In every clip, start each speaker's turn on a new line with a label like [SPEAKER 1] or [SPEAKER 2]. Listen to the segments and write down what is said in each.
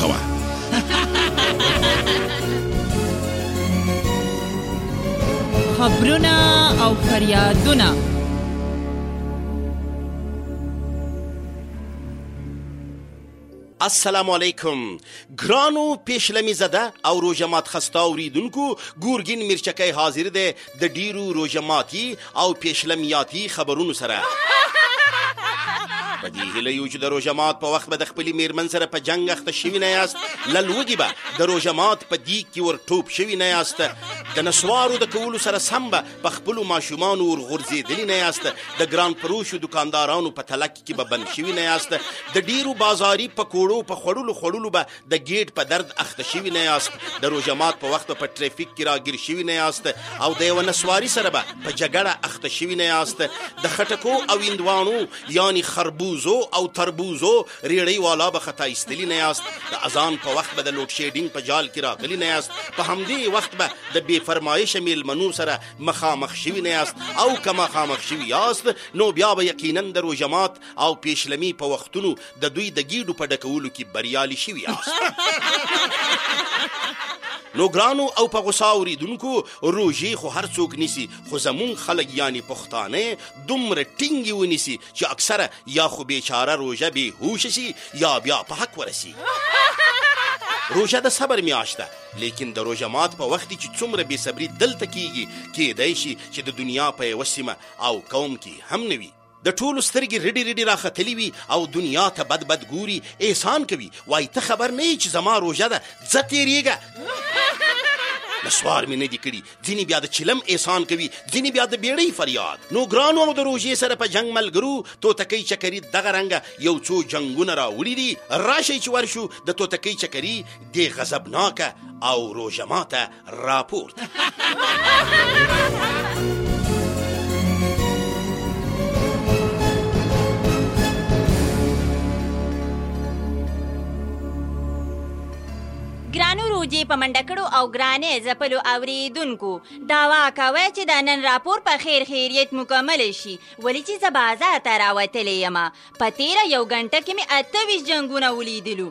[SPEAKER 1] کوه.
[SPEAKER 2] خبرونه او فریادونه.
[SPEAKER 3] السلام علیکم ګرانو پیشلمی زده او روژمات خسته اوریدونکو. ګورګین میرچکی حاضر دی د ډیرو روژماتي او پیشلمیاتي خبرونو سره. په دې هیله یو چې د روژمات په وخت به د خپلې میرمن سره په جنګ اخته شوي نه یاست. للوږي به د روژمات په دیګ کې ور ټوپ شوي نه یاست. د نسوارو د کولو سره سم به په خپلو ماشومانو ور غورځېدلي نه یاست. د ګران فروشو دکاندارانو په تلک کې به بند شوي نه یاست. د ډیرو بازاري پکوړو په خوړلو به د ګیټ په درد اخته شوي نه یاست. د روژمات په وخت په ټریفیک کې راګیر شوي نه یاست او د یوه نسواري سره به په جګړه اخته شوي نه یاست. د خټکو او هندوانو یعنی خربوزو او تربوزو ریړۍ والا به خطا ایستلي نه یاست. د اذان په وخت به د لوډ شیډینګ په جال کې راغلي نه یاست. په همدې وخت به د بې فرمایشه میلمنو سره مخامخ شوي نه یاست. او که مخامخ شوي یاست نو بیا به یقینا د روژمات او پیشلمي په وختونو د دوی د ګیډو په ډکولو کې بریالي شوي یاست. نو ګرانو او په غوسه اوریدونکو روژې خو هر څوک نیسي، خو زمون خلک یعنی پښتانه دومره ټینګې ونیسي چې اکثره یا خو بیچاره روژه بې هوشه شي یا بیا په حق ورسي. روژه د صبر میاشت ده، لیکن د روژمات په وخت چې څومره بې صبري دلته کیږي کیدای شي چې د دنیا په یوه سیمه او قوم کې هم نه وي. د ټولو سترګې رډې راختلي وي او دنیا ته بد ګوري، احسان کوي، وایي ته خبر نه یې چې زما روژه ده، ځه تېرېږه. نسوار مې نه دي کړي، ځینې بیا د چلم احسان کوي، ځینې بیا د بیړۍ فریاد. نو ګرانو او د روژې سره په جنګ ملګرو توتکۍ چکري دغه رنګه یو څو جنګونه راوړي دي. راشئ چې ورشو د توتکۍ چکري دې غضبناکه او روژماته راپورت.
[SPEAKER 4] ګرانو روجې په منډه کړو او ګرانې ځپلو اوریدونکو، دعوا کوی چې د نن راپور په خیریت مکمل شي، ولې چې زه بازار ته راوتلی یم. په تېره یو غنټه کې مې 28 جنګونه ولیدلو.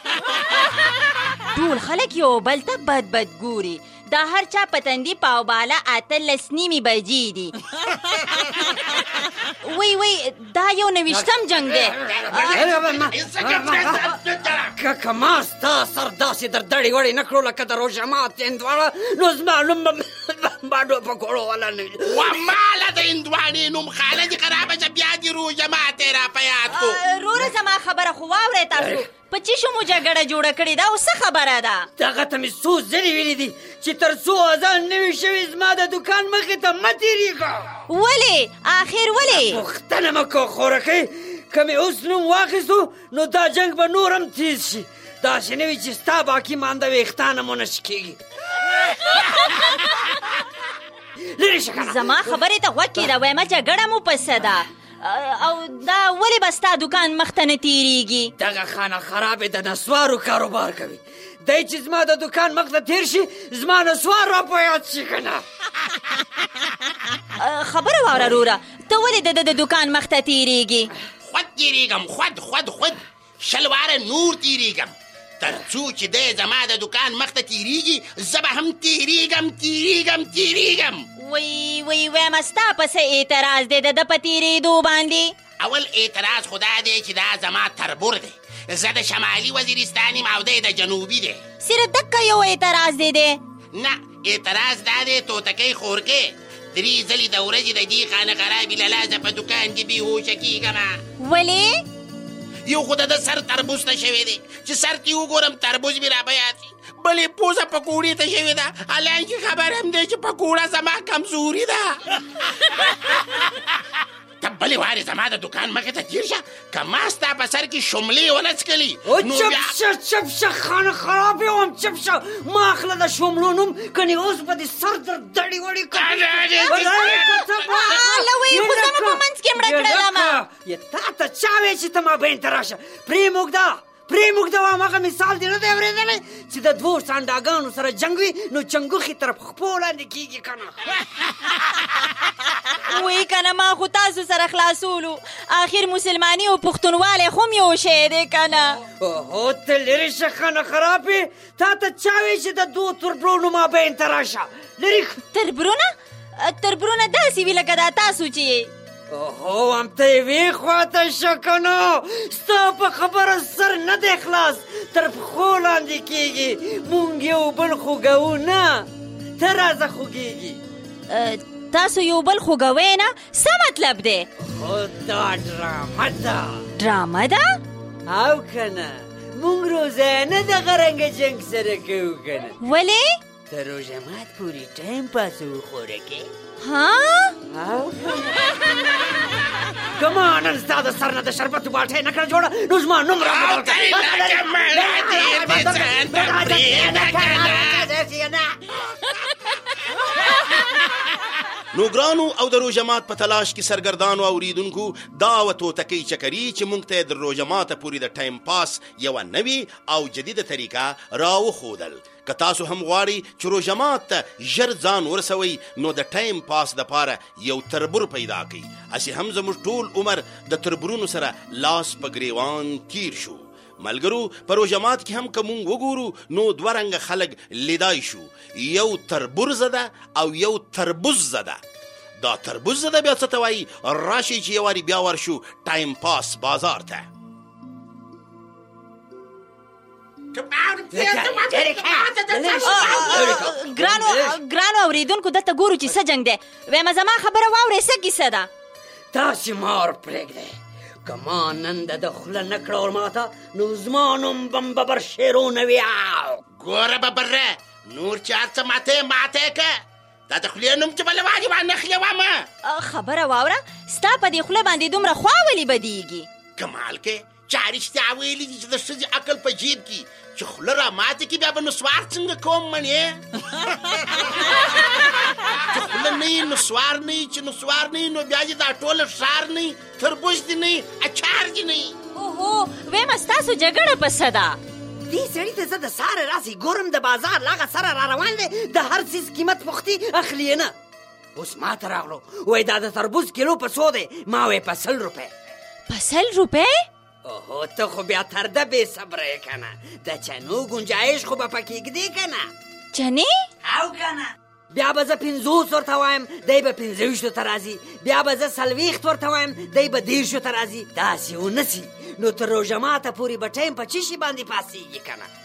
[SPEAKER 4] ټول خلک یو بل ته بد ګوري. دا هر چا پتندی پاو بالا 18 نیمې بجې دي. وی دا یو 29م جنگ دی.
[SPEAKER 5] که ما ستا سر داسې دردړې وړې نه کړو لکه د روژمات هندوانه، نو زما نوم به باډو پکوړو والا نه وي.
[SPEAKER 3] وماله د هندوانې نوم خاله دې خرابه شه، بیا دې روژمات یې را په یاد کو.
[SPEAKER 4] روره زما خبره خو واورئ تاسو، په چیشو مو جګړه جوړه کړې ده او څه خبره ده؟
[SPEAKER 5] دغه ته مې څو ځلې ویلي دي چې تر څو اذان نه وي شوي زما د دکان مخې ته مه تېرېږه.
[SPEAKER 4] ولې؟ آخر ولې؟
[SPEAKER 5] پوښتنه مه کوه خورکۍ، که مې اوس نوم واخیستو نو دا جنګ به نور هم تیز شي. داسې نه وي چې ستا باقي مانده ویښتان هم ونه شکېږي. لرې شه کنه.
[SPEAKER 4] زما خبرې ته غوږ کېږده، وایم جګړه مو پسه ده او دا ولې به ستا دکان مخ ته نه تېرېږي؟
[SPEAKER 5] دغه خانه خرابې د نسوارو کاروبار کوي. دی چې زما د دکان مخ ته تېر شي زما نسوار را په یاد شي که نه.
[SPEAKER 4] خبره واوره روره، ته ولې د دکان مخ ته تېرېږي؟
[SPEAKER 3] خود تېرېږم، خود 20 واره نور تېرېږم، تر څو چې دی زما د دکان مخ ته تېرېږي زه به هم تېرېږم.
[SPEAKER 4] وایم ستا پسې اعتراض دی د ده په تېرېدو باندې؟
[SPEAKER 3] اول اعتراض خدا دی چې دا زما تربور دی، زه د شمالي وزیرستان یم او دی د جنوبي دی.
[SPEAKER 4] صرف دکه یو اعتراض دی؟
[SPEAKER 3] نه، اعتراض دا دی توتکۍ خورکې 3 ځلې د ورځې د دې خانه خرابې له لاسه په دکان کې بېهوشه کېږم.
[SPEAKER 4] ولې؟
[SPEAKER 3] یو خو د سر تربوز ته شوی دی چې سر کې وګورم تربوز مې را په یاد شي، بلې پوزه پکوړې ته شوې ده، حالانکې خبر هم دی چې پکوړه زما کمزوري ده. ته بلې وارې زما د دکان مخې ته تېر شه، که ما ستا په سر کې شملې ونه څکلي.
[SPEAKER 5] چپ شه خانه خرابې وم، چپ شه. ما اخله د شملو نوم، کنې اوس به دې سر دړې وړې
[SPEAKER 4] لوی خو زه مو په منځ کې مړه کړلم.
[SPEAKER 5] تا ته چا وی چې ته ما بین ته راشه؟ پرېمږده پرې موږ دوام هغه مثال دې نه دی اورېدلی چې د دوو سانډاګانو سره جنګ وي نو چنګوښې تر پښپو لاندې کېږي که نه
[SPEAKER 4] وی کنه ما خو تاسو سره خلاصولو آخر مسلمانی او پښتونوالی خو م یو شی دی که نه
[SPEAKER 5] اوهو ته لرې شه ښه نه خرابې تا ته چا وی چې د دوو تربرونو مابین ته راشه لرې
[SPEAKER 4] تربرونه داسې وي لکه دا تاسو چې
[SPEAKER 5] اوهو همته یوې خواته شه که نه ستا په خبره سر نه دی خلاص تر پښو لاندې کېږي مونږ یو بل خوږوو نه ته راځه خوږېږي
[SPEAKER 4] تاسو یو بل خوږوئ نه څه مطلب دی
[SPEAKER 5] خو دا ډرامه ده
[SPEAKER 4] ډرامه ده
[SPEAKER 5] او که نه مونږ روزانه دغه رنګه جنګ سره کوو که نه
[SPEAKER 4] ولې
[SPEAKER 5] تر روژه مات پورې ټایم پاس وخورکې
[SPEAKER 4] ها
[SPEAKER 5] او که ما نن ستا د سر نه د شربتو باټۍ نه کړه جوړه نو زما نوم را
[SPEAKER 3] نو ګرانو او د روژه مات په تلاش کې سرګردانو اوریدونکو دا و توتکۍ چکري چې موږ ته د روژه ماته پورې د ټایم پاس یوه نوې او جدیده طریقه راوښودل که تاسو هم غواړئ چې روژه مات ته ژر ځان ورسوئ نو د ټایم پاس دپاره یو تربور پیدا کړئ هسې هم زموږ ټول عمر د تربورونو سره لاس په ګریوان تیر شو ملګرو په روژه مات کې هم که مونږ وګورو نو دوه رنګه خلک لیدای شو یو تربور زده او یو تربوز زده دا تربوز زده بیا څه ته وایي راشئ چې یوارې بیا ورشو ټایم پاس بازار ته
[SPEAKER 4] ګرانو اوریدونکو دلته ګورو چې څه جنګ دی وایم زما خبره واورئ څه کیسه ده
[SPEAKER 5] تاسې مار پرېږدئ که ما نن د خوله نه کړه ورماته نو زما نوم بمببر شیرو نه وي
[SPEAKER 3] ګوره ببره نور چې هر څه ماته که دا د خولې نوم چې بله واجب نخلې وامه
[SPEAKER 4] خبره واوره ستا په دې خوله باندې دومره خوا ولې بدیږي
[SPEAKER 3] کمال کې چا رښتیا ویلي دي چې د ښځې عقل په جیب کې چې خوله را ماته کړي بیا به نسوار څنګه کوم منې چې خوله نه وي نسوار نه وي چې نسوار نه وي نو بیا دې دا ټوله ښار نه وي تربوز دې نه وي اچار دې نه وي
[SPEAKER 4] اوهو ویمه ستاسو جګړه په څه ده
[SPEAKER 5] دې سړي ته زه د ساره راسې ګورم د بازار لاغه سره را روان دی د هر څیز قیمت پوښتي اخلي یې نه اوس ما ته راغلو وایي دا د تربوز کیلو په څو دی ما وایي په 100 روپۍ
[SPEAKER 4] په 100 روپۍ
[SPEAKER 5] اوهو ته خو بیا ترده بې صبره یې که نه د چنو ګنجایش خو به پکې ږدې که نه
[SPEAKER 4] چنې
[SPEAKER 5] او که نه بیا به زه 50 ورته وایم دی به 25 ته راځي بیا به زه 40 ورته وایم دی به 10 ته راځي داسې ونسي نو تر روژه ماته پورې به ټایم په چه شي باندې پاسېږي که نه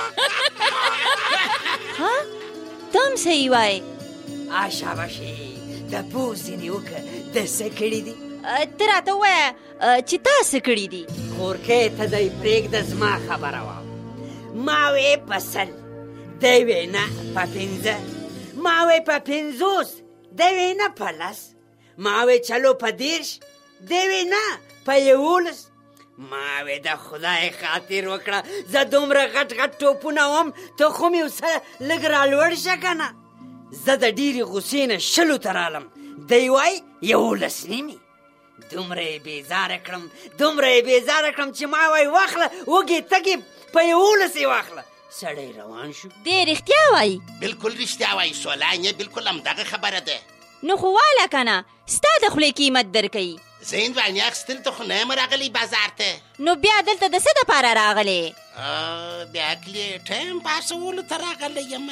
[SPEAKER 4] ها ته هم صحیح وایې
[SPEAKER 5] شاباشي د پوزې نیوکه د څه کړي دي
[SPEAKER 4] ته راته ووایه چې تا څه کړي دي
[SPEAKER 5] خورکۍ ته دی پرېږده زما خبره وه ما وې په 100 دی وې نه په 15 ما وې په 50 دی وې نه په 10 ما وې چلو په 10 دی وې نه په 11 ما وې د خدای خاطر وکړه زه دومره غټ غټ ټوپونه وم ته خو مې اوسه لږ رالوړ شه که نه زه د ډېرې غوسې نه 10 ته رالم دی وایي 11 نیمې دومره یې بېزاره کړم چې ما وایي واخله وږې تږې په 11 یې واخله سړی روان شو
[SPEAKER 4] دې رښتیا وایي
[SPEAKER 3] بلکل رښتیا وایي سولانیه بلکل همدغه خبره ده
[SPEAKER 4] نو خو واله که نه ستا د خولې قیمت درکوي
[SPEAKER 3] زه هندوانې اخیستل ته خو نه یم راغلی بازار ته
[SPEAKER 4] نو بیا دلته د څه دپاره راغلې
[SPEAKER 3] بیا کلي ټایم پاسولو ته راغلی یم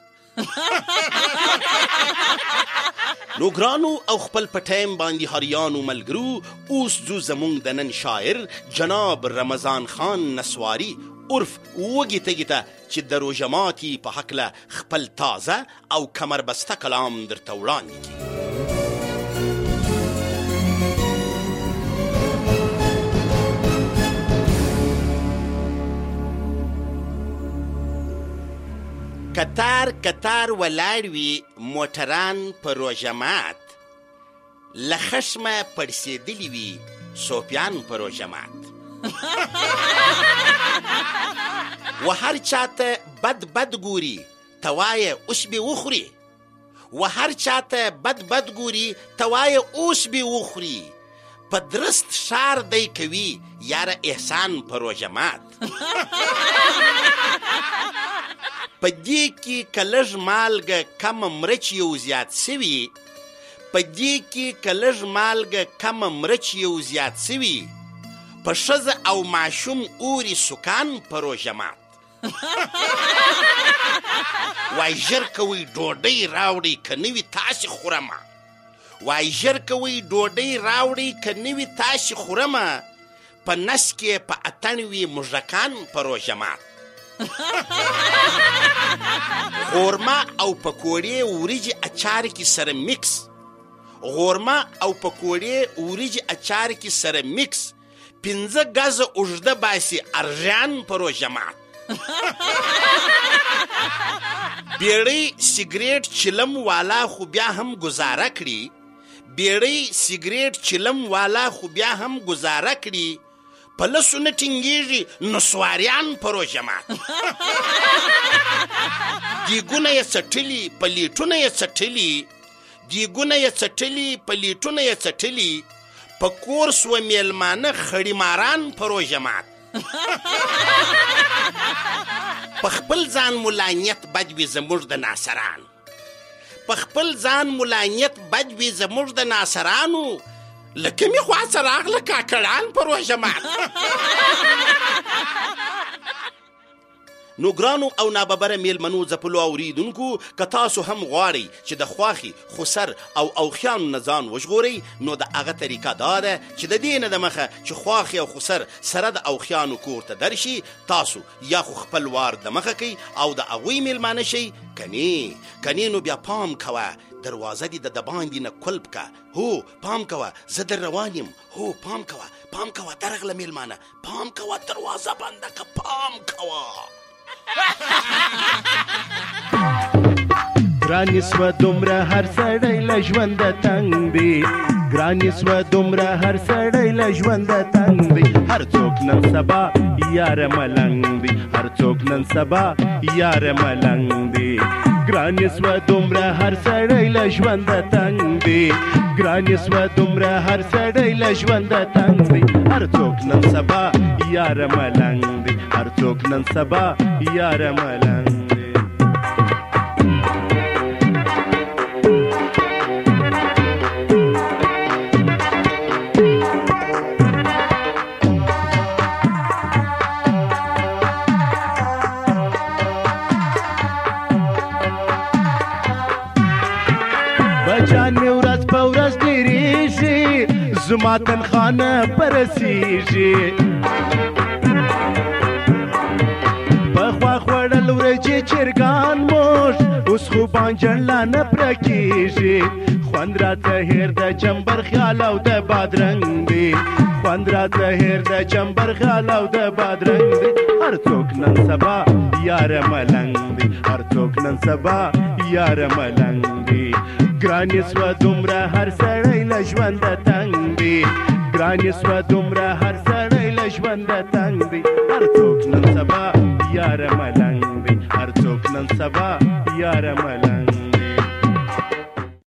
[SPEAKER 3] نو ګرانو او خپل په ټایم باندې هریانو ملګرو اوس ځو زموږ د نن شاعر جناب رمضان خان نسواري عرف وږي تږي ته چې د روژه ماتي په هکله خپل تازه او کمربسته کلام درته وړاندې کړي کتار ولاړ وي موټران په روژه مات له خشمه پړسېدلي وي صوفیان په روژه مات و هر چاته بد ګوري توایه اوس به وخوري و هر چاته بد ګوري توایه اوس به وخوري په درست ښار دی کوي یاره احسان په روژه مات په دې کې که لږ مالګه کمه مرچ یو زیات سوي په دې کې که لږ مالګه کمه مرچ یو زیات سوي په ښځه او ماشوم اوري سکان په روژه مات وای ژر کوئ ډوډۍ راوړئ که نه وي تاسې خورمه وای ژر کوئ ډوډۍ راوړئ که نه وي تاسې خورمه په نس کې په اتڼ وي موږکان په روژه مات غورمه او پکوړې وریجې اچار کې سره میکس غورمه او پکوړې وریجې اچار کې سره میکس 15 غزه اوږده باسي ارژان په روژه مات بیړۍ سیګریټ چلم والا خو بیا هم گزاره کړي بیړۍ سیګریټ چلم والا خو بیا هم گزاره کړي په لسو نه ټینګېږي نسواریان په روژه مات دیګونه یې څټلي پلیټونه یې څټلي دیګونه یې څټلي پلیټونه یې څټلي په کور سوه میلمانه خړي ماران په روژه مات په خپل ځان ملانیت بد وي زموږ د ناصران په خپل ځان ملانیت بد وي زموږ د ناصرانو له کومې خوا څه راغله کاکړان په روژه مات نو ګرانو او ناببره میلمنو ځپلو اوریدونکو که تاسو هم غواړئ چې د خواښې خسر او اوښیانو نه ځان وژغورئ نو د هغه طریقه دا ده چې د دې نه د مخه چې خواښې او خسر سره د اوښیانو کور ته درشي تاسو یا خو خپل وار د مخه کوئ او د هغوی میلمانه شئ کنې نو بیا پام کوه دروازه دې د باندې نه کلب که هو پام کوه زه در روان یم هو پام کوه درغله میلمانه پام کوه دروازه بنده که پام کوه
[SPEAKER 1] ګرانې سوه دومره هر سړی له ژونده تنګ دی ګرانې سوه دومره هر سړی له ژونده تنګ دی هر څوک نن سبا یاره ملنګ دی هر څوک نن سبا یاره ملنګ دی ګرانې سوه دومره هر سړی له ژونده تنګ دی ګرانې سوه دومره هر سړی له ژونده تنګ دی هر څوک نن سبا یاره ملنګ دی هر څوک نن سبا یاره ملنګ دی بچان مې ورځ په ورځ ډېرېږي زما تنخانه پرسېږي پخوا خوړل ورجې چرګان موږ اوس خو بانجڼ لا نه پوره کېږي خوند راته هېر د چمبر خیال او د بادرنګ دی خوند راته هېر د چمبر خیال او د بادرنګ دی هر څوک نن سبا یاره ملنګ دی هر څوک نن سبا یاره ملنګ دی ګرانې سوه دومره هر سړی له ژونده تنګ دی ګرانې سوه دومره هر سړی له ژونده تنګ دی هر څوک نن سبا یاره ملنګ دی هر څوک نن سبا یاره ملنګ